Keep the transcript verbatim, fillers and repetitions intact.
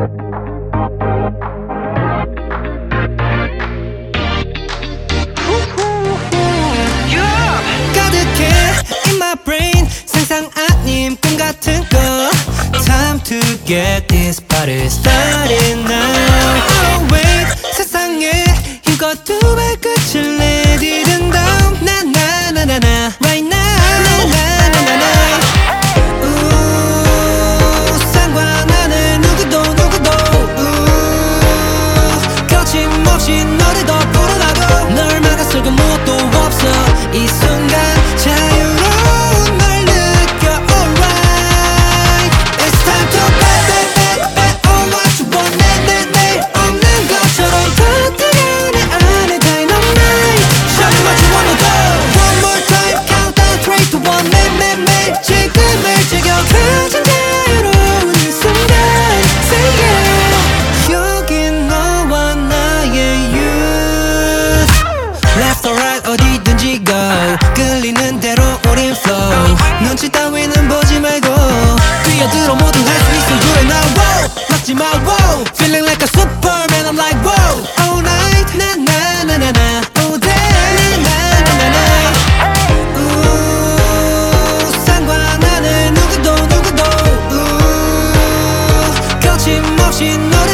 상상 아님 꿈 같은 거 Time to get this party started now. Oh wait, 세상에 힘껏 두 발끝을 내디딘 다음 나나나나나 right now 나나나나나 우 상관하는 누구도 누구도 우 거침없이 너를 더 불어나고 널 막아설 건 무엇도 없어 이 순간 자유로운 어디든지 go 끌리는 대로 우린 flow 눈치 따위는 보지 말고 뛰어들어 모두 할 수 있어 you and I wow 막지마 wow feeling like a superman I'm like wow all night 나나나나나 all day 나나나나나 우 상관하는 누구도 누구도 우 거침없이 너